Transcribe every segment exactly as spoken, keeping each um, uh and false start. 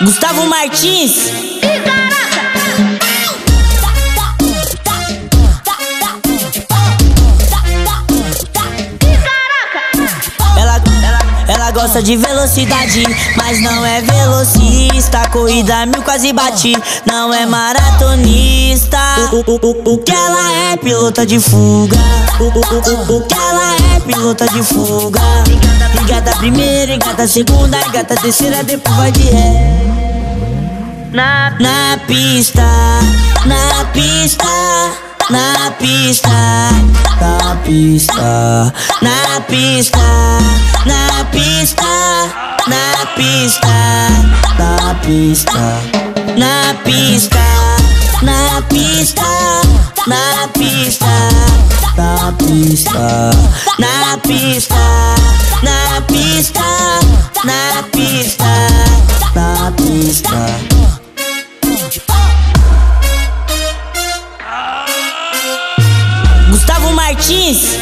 Gustavo Martins. Ela, ela, ela gosta de velocidade, mas não é velocista. Corrida mil quase bate, não é maratonista. O, o, o, o que ela é? Pilota de fuga. O, o, o, o que ela é? Pilota de fuga. Engata primeira, engata segunda, engata terceira, depois vai de ré. Na, na pista, na pista, na pista, na pista, na pista, na pista, na pista, na pista, na pista, na pista, na pista, na pista, na pista, na pista, na pista, na pista. Gustavo Martins.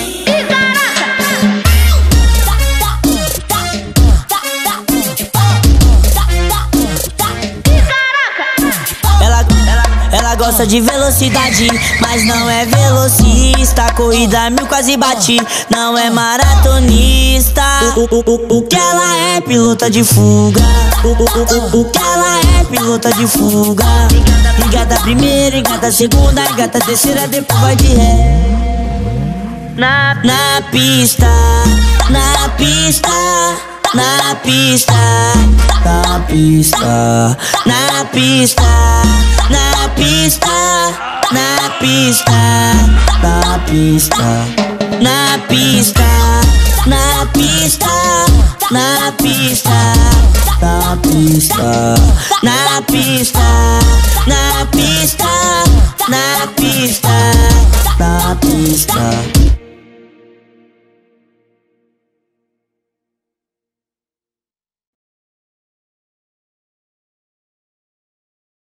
Ela, ela, ela gosta de velocidade, mas não é velocista. Corrida mil quase bate, não é maratonista. O, o, o, o que ela é? Pilota de fuga. O, o, o, o que ela é? Pilota de fuga. Engata primeira, engata segunda, engata terceira, depois vai de ré. Na, na pista, na pista, na pista, na pista, na pista, na pista, na pista, na pista, na pista, na pista, na pista, na pista, na pista, na pista, na pista, na pista.